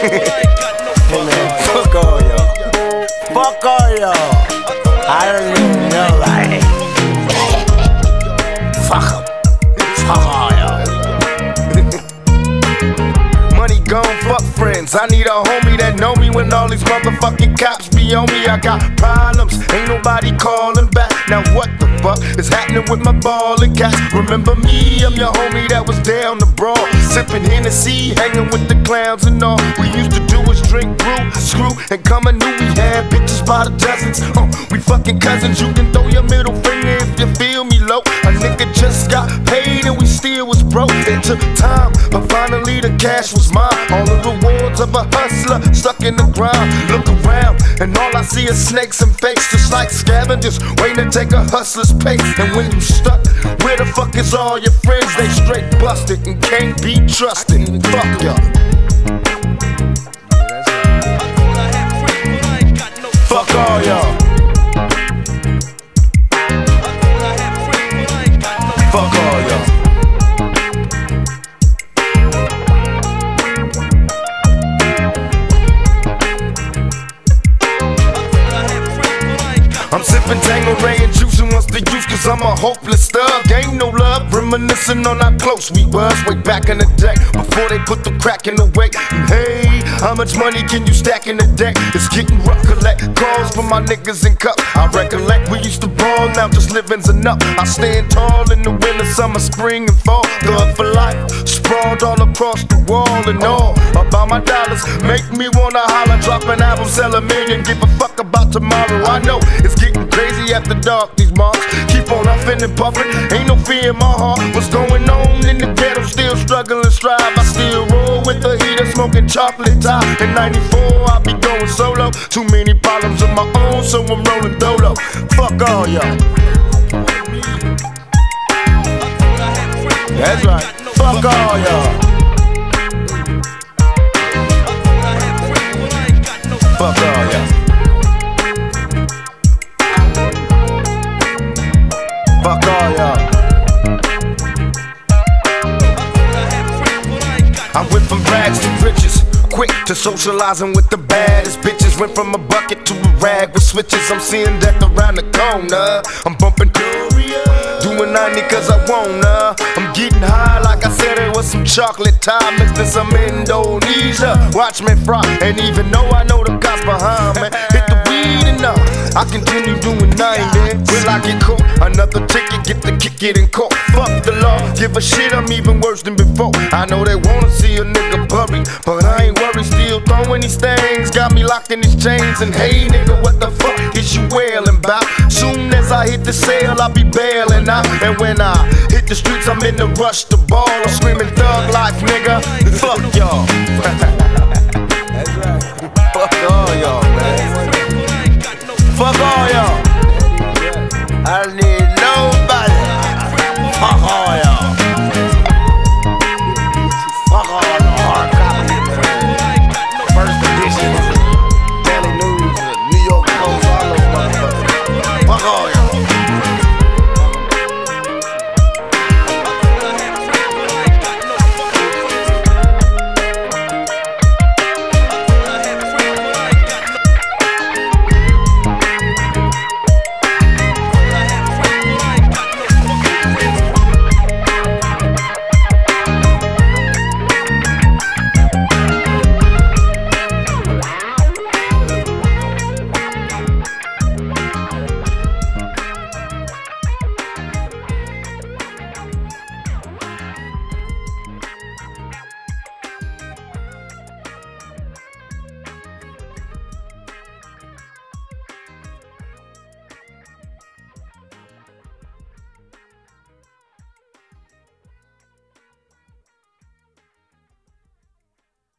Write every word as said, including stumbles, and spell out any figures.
Hey man, fuck all y'all. Fuck all y'all. I don't even know like fuck em. Fuck all y'all. Money gone, fuck friends. I need a homie that know me when all these motherfucking cops be on me. I got problems, ain't nobody calling back. Now what the fuck is happening with my ballin' cats? Remember me, I'm your homie that was down the brawl, sipping Hennessy, hanging with the clowns and all. We used to do is drink brew, screw, and come and knew we had bitches by the dozens. Uh, we fucking cousins, you can throw your middle finger if you feel me low. A nigga just got paid and we still was broke. It took time, but finally the cash was mine. All the rewards of a hustler stuck in the ground. Look around, and all I see is snakes and fakes, just like scavengers waiting to take a hustler's pace. And when you stuck, where the fuck is all your friends? They straight busted and can't be trusted. Fuck y'all. Fuck all y'all. Fuck all y'all. I'm sipping Tanqueray and juicing once the use, cause I'm a hopeless thug. Ain't no love, reminiscing on how close we was way back in the day, before they put the crack in the way. And hey, how much money can you stack in a day? It's getting rough, collect calls from my niggas in cup. I recollect we used to ball, now just living's enough. I stand tall in the winter, summer, spring, and fall. Thug for life, sprawled all across the wall and all. About my dollars, make me wanna holler. Drop an album, sell a million, give a fuck about tomorrow. I know it's getting crazy after dark, these marks keep on huffing and puffing, ain't no fear in my heart. What's going on in the ghetto? Still struggling, strive. I still roll with the heater, smoking chocolate top. In ninety-four, I be going solo. Too many problems of my own, so I'm rolling dolo. Fuck all y'all. That's right. Fuck all y'all. Fuck all y'all. Fuck all y'all. I went from rags to riches, quick to socializing with the baddest bitches. Went from a bucket to a rag with switches. I'm seeing death around the corner. I'm bumping Doria, doing ninety cause I wanna. I'm getting high like I said it was some chocolate time mixed in some Indonesia. Watch me fry, and even though I know the cops behind me, hit the weed and uh, I continue doing ninety. Will I get caught? Another ticket, get the kick it in court. Fuck the law, give a shit, I'm even worse than before. I know they wanna see a nigga buried, but I ain't worried, still throwing these things. Got me locked in these chains, and hey nigga, what the fuck is you wailing about? Soon as I hit the cell, I'll be bailing out. And when I hit the streets, I'm in the rush to ball. I'm screaming thug life, nigga. Fuck y'all. That's right. Fuck all y'all, man. Fuck all y'all. I need